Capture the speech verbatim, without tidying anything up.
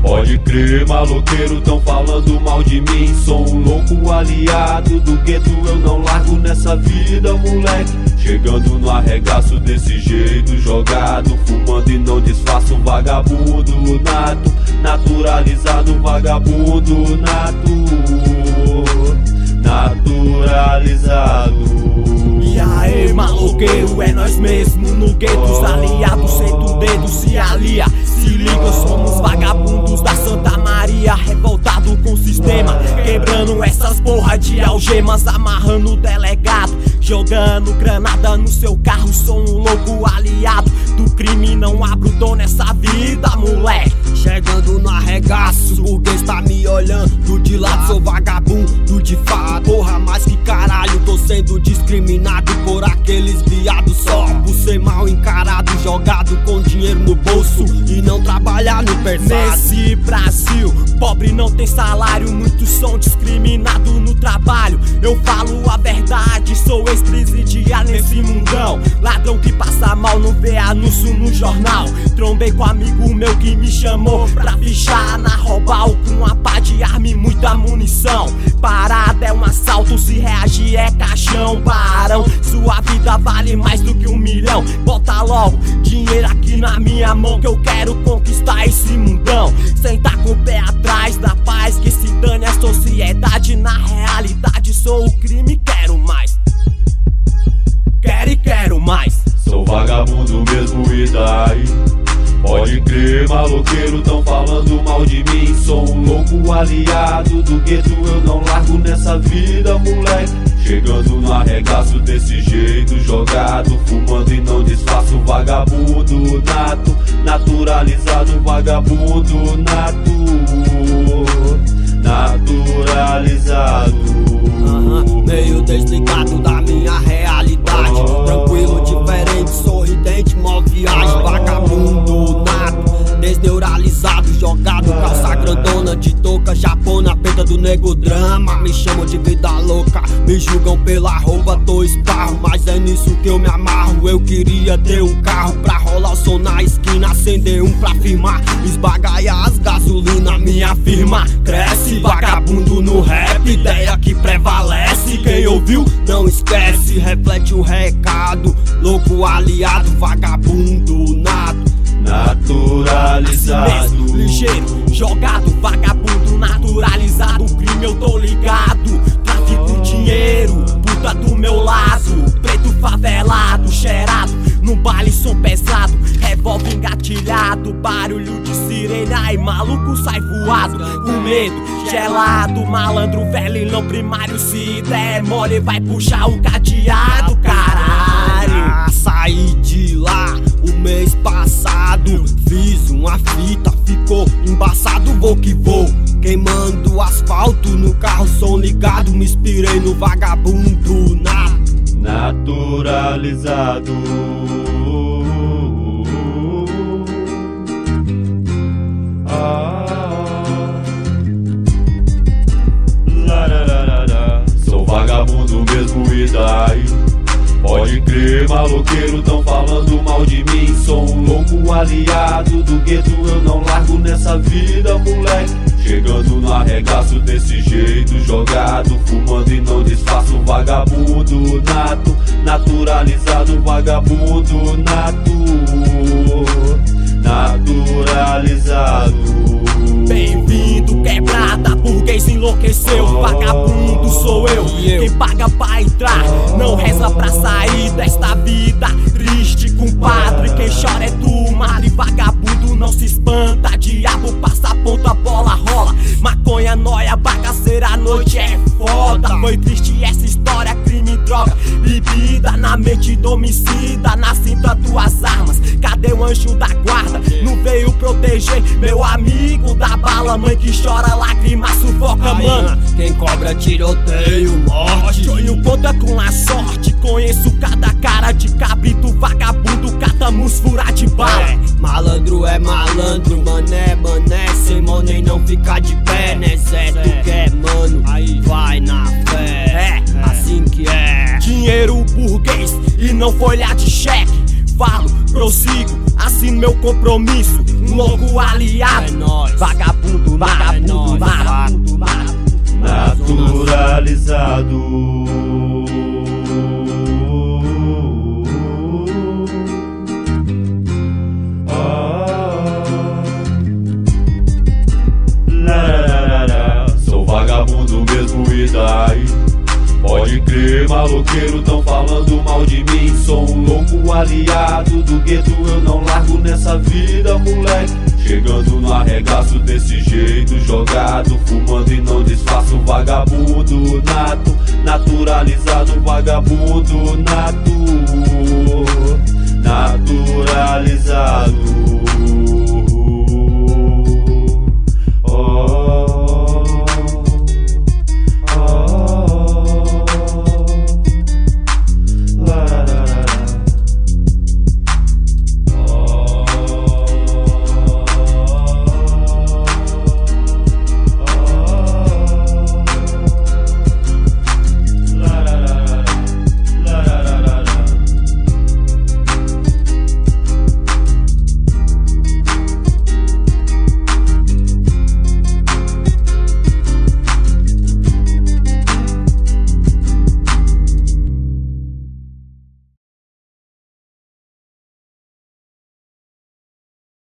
Pode crer, maloqueiro, tão falando mal de mim. Sou um louco aliado do gueto, eu não largo nessa vida, moleque. Chegando no arregaço desse jeito jogado, fumando e não disfarço, vagabundo nato, naturalizado, vagabundo nato, naturalizado. E aí, maloqueiro, é nós mesmo no gueto, os aliados, senta o dedo, se alia. Se liga, somos vagabundos da Santa Maria, revoltado com o sistema, quebrando essas porra de algemas, amarrando o delegado, jogando granada no seu carro. Sou um louco aliado do crime, não abro dor nessa vida, moleque. Chegando no arregaço, o burguês tá me olhando de lado. Sou vagabundo de fato, porra, mas que caralho, tô sendo discriminado por aqueles viados só por ser mal encarado, jogado com dinheiro no bolso e não trabalhar no pesado. Nesse Brasil, pobre não tem salário, muitos são discriminados no trabalho. Eu falo a verdade, sou ex-presidiário nesse mundão, ladrão que passa mal, não vê anúncio no jornal. Trombei com um amigo meu que me chamou pra fichar na Roubal com uma pá de arma e muita munição. Parada é um assalto, se reagir é caixão, barão. Sua vida vale mais do que um milhão. Bota logo dinheiro aqui na minha mão que eu quero conquistar esse mundão. Sentar com o pé atrás da paz, que se dane a sociedade. Na realidade sou o crime, quero mais. Quero e quero mais. Sou vagabundo mesmo e daí? Pode crer, maloqueiro, tão falando mal de mim. Sou um louco aliado do gueto, eu não largo nessa vida, moleque. Chegando no arregaço desse jeito jogado, fumando e não disfarço, vagabundo nato, naturalizado, vagabundo nato, naturalizado. Uhum. Meio desligado da minha realidade, oh. Tranquilo, diferente, sorridente, mó viagem, vagabundo nato, desneuralizado, jogado, calça grandona de touca, japona, penta do nego drama. Me chamam de vida louca, me julgam pela roupa, tô esparro, mas é nisso que eu me amarro. Eu queria ter um carro pra rolar o som na esquina, acender um pra firmar, esbagaiar as gasolina, minha firma cresce, vagabundo no rap, ideia que prevalece. Quem ouviu não esquece, reflete o recado, louco aliado, vagabundo nato, naturalizado. Ligeiro, jogado, vagabundo naturalizado. O crime eu tô ligado, tráfico dinheiro, puta do meu lado, preto favelado, cheirado, no baile som pesado, revólver engatilhado, barulho de sirene, ai maluco sai voado, com medo, gelado, malandro velho e não primário, se der mole vai puxar o cadeado, caralho. Ah, saí de lá o mês passado, fiz uma fita, ficou embaçado, vou que vou, queimando asfalto no carro, som ligado, me inspirei no vagabundo nato, naturalizado. Ah, lararara. Sou vagabundo mesmo e daí? Pode crer, maloqueiro, tão falando mal de mim. Sou um louco aliado do gueto, eu não largo nessa vida, moleque. Chegando no arregaço desse jeito jogado, fumando e não disfarço, vagabundo nato, naturalizado, vagabundo nato, naturalizado. Bem-vindo, quebrada, burguês enlouqueceu, vagabundo sou eu, quem paga pra entrar, não reza pra sair desta vida triste, compadre, quem chora é tu, mal e vagabundo não se espanta, diabo passa a ponta, bola rola, maconha, nóia, bagaceira, a noite é foda, foi triste essa história, crime, droga, bebida, na mente do homicida, na cinta duas armas, cadê o anjo da guarda, não veio proteger, meu amigo da bala, mãe que chora, lágrima, sufoca, mano, quem cobra tiroteio, morte, sonho conta com a sorte, conheço cada cara de cabrito, vagabundo, catamos furar de bala, é, malandro é malandro, mané, mané, sem money não fica de pé, né, Zé, tu quer, mano, aí vai na fé, é, assim que é, dinheiro burguês e não folha de cheque, falo, prossigo, assim assino meu compromisso. Um louco aliado, É nóis. vagabundo, vagabundo, vagabundo, vagabundo. Naturalizado. Sou vagabundo mesmo e daí? Pode crer, maloqueiro, tão falando mal de mim. Sou um louco aliado do gueto, eu não largo nessa vida, moleque. Chegando no arregaço desse jeito, jogado, fumando e não disfarço. Vagabundo nato, naturalizado, vagabundo nato, naturalizado.